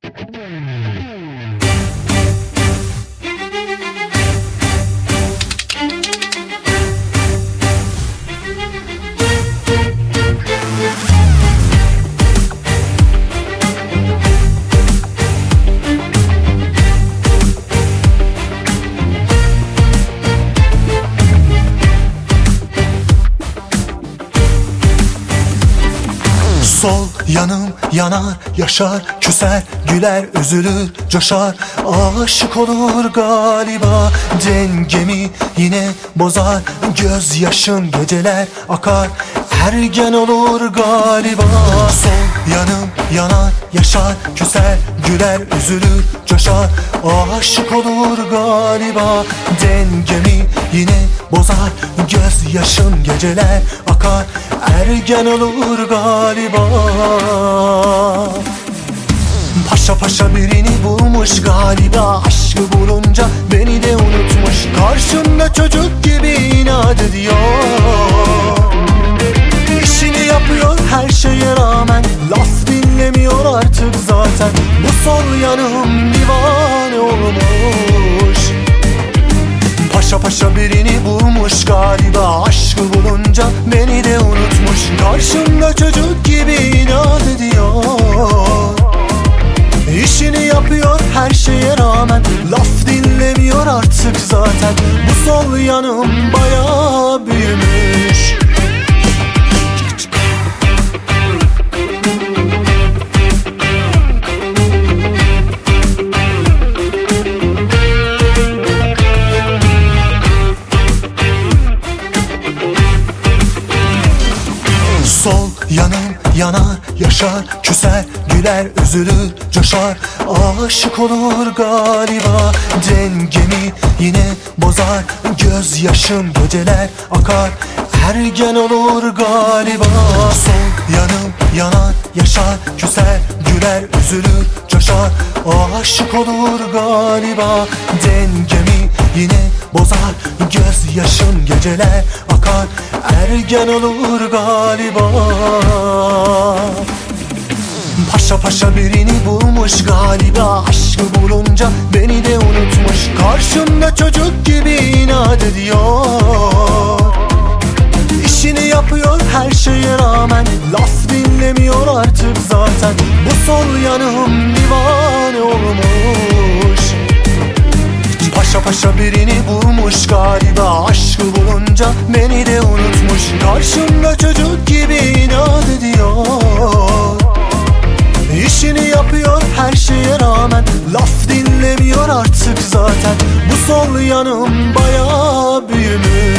Sol yanım yanar, yaşar, küser, güler, üzülür, coşar, aşık olur galiba. Dengemi yine bozar, gözyaşım geceler akar, ergen olur galiba. Sol yanım yanar, yaşar, küser, güler, üzülür, coşar, aşık olur galiba. Dengemi yine bozar, gözyaşım geceler akar, ergen olur galiba. Paşa paşa birini bulmuş galiba, aşkı bulunca beni de unutmuş. Karşımda çocuk gibi inat ediyor, İşini yapıyor her şeye rağmen, laf dinlemiyor artık zaten. Bu sol yanım divane olmuş. Paşa paşa birini bulmuş galiba, aşkı bulunca beni de unutmuş. Karşımda çocuk gibi inat ediyor, İşini yapıyor her şeye rağmen, laf dinlemiyor artık zaten. Bu sol yanım bayağı büyümüş. Sol yanım yanar, yaşar, küser, güler, üzülür, coşar, aşık olur galiba. Dengemi yine bozar, gözyaşım geceler akar, ergen olur galiba. Sol yanım yanar, yaşar, küser, güler, üzülür, coşar, aşık olur galiba. Dengemi yine bozar, gözyaşım geceler akar, ergen olur galiba. Paşa paşa birini bulmuş galiba, aşkı bulunca beni de unutmuş. Karşımda çocuk gibi inat ediyor, İşini yapıyor her şeye rağmen, laf dinlemiyor artık zaten. Bu sol yanım divane olmuş. Paşa paşa birini bulmuş galiba, aşkı bulunca beni de unutmuş. Karşımda çocuk gibi inat ediyor, İşini yapıyor her şeye rağmen, laf dinlemiyor artık zaten. Bu sol yanım bayağı büyümüş.